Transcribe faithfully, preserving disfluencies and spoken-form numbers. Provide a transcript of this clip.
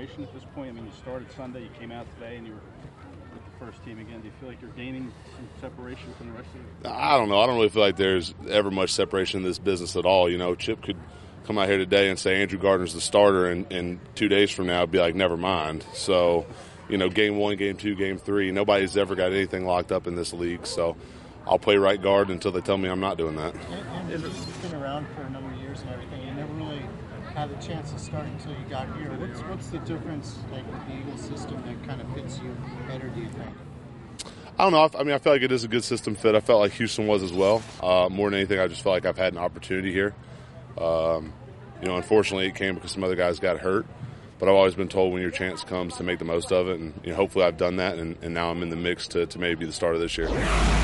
separation at this point? I mean, you started Sunday, you came out today, and you were with the first team again. Do you feel like you're gaining some separation from the rest of the I don't know. I don't really feel like there's ever much separation in this business at all. You know, Chip could come out here today and say Andrew Gardner's the starter, and, and two days from now be like, never mind. So, you know, game one, game two, game three, nobody's ever got anything locked up in this league. So I'll play right guard until they tell me I'm not doing that. And, and you've been around for a number of years and everything. You never really had the chance to start until you got here. What's what's the difference, like with the Eagles system, that kind of fits you better, do you think? I don't know. I mean, I feel like it is a good system fit. I felt like Houston was as well. Uh, more than anything, I just felt like I've had an opportunity here. Um, you know, unfortunately, it came because some other guys got hurt. But I've always been told when your chance comes to make the most of it. And you know, hopefully I've done that, and, and now I'm in the mix to, to maybe be the starter this year.